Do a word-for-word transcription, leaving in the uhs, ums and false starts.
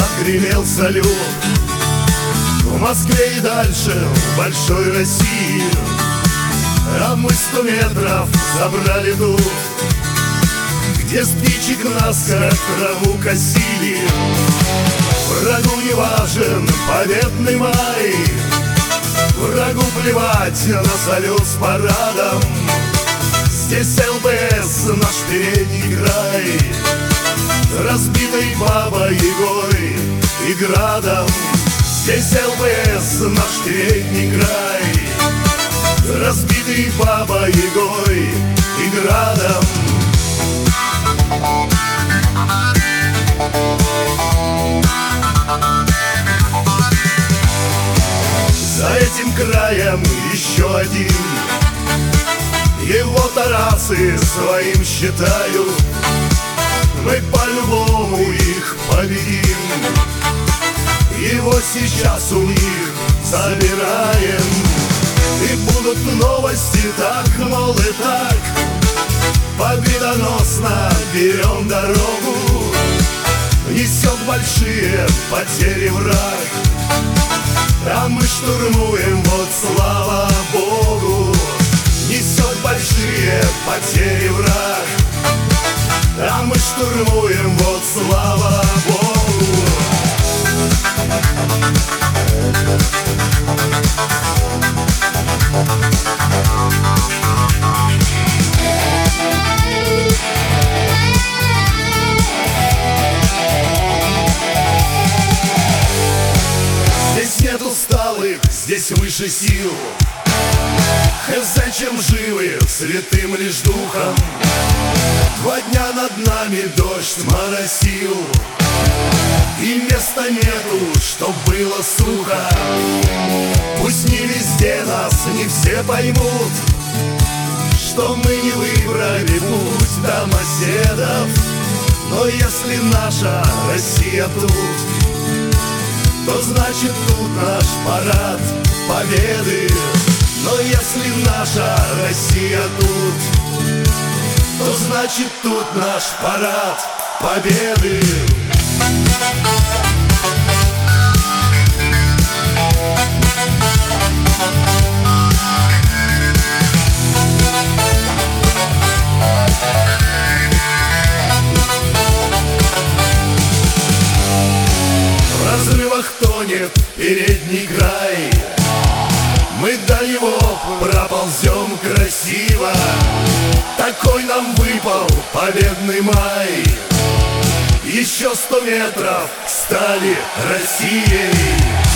отгремел салют. В Москве и дальше, в большой России, а мы сто метров забрали тут, где с птичек нас как траву косили. Врагу не важен победный май, врагу плевать на салют с парадом. Здесь ЛБС наш передний край, разбитой Бабой-Ягой и градом. Здесь ЛБС наш передний край, разбитый Бабой-Ягой и градом. За этим краем еще один, его Тарасы своим считают. Мы по-любому их победим, его сейчас у них забираем. И будут новости так, мол, и так, победоносно берем дорогу. Несет большие потери враг, а мы штурмуем, вот слава Богу. Несет большие потери враг, а мы штурмуем, вот слава Богу. Здесь нет усталых, здесь выше сил. Хз, чем живы, святым лишь духом. Два дня над нами дождь моросил, и места нету, чтоб было сухо. Пусть не везде нас не все поймут, что мы не выбрали путь домоседов. Но если наша Россия тут, то значит тут наш парад победы. Но если наша Россия тут, то значит тут наш парад победы. В разрывах тонет передний край, мы до него проползем красиво. Такой нам выпал победный май. Еще сто метров стали Россией.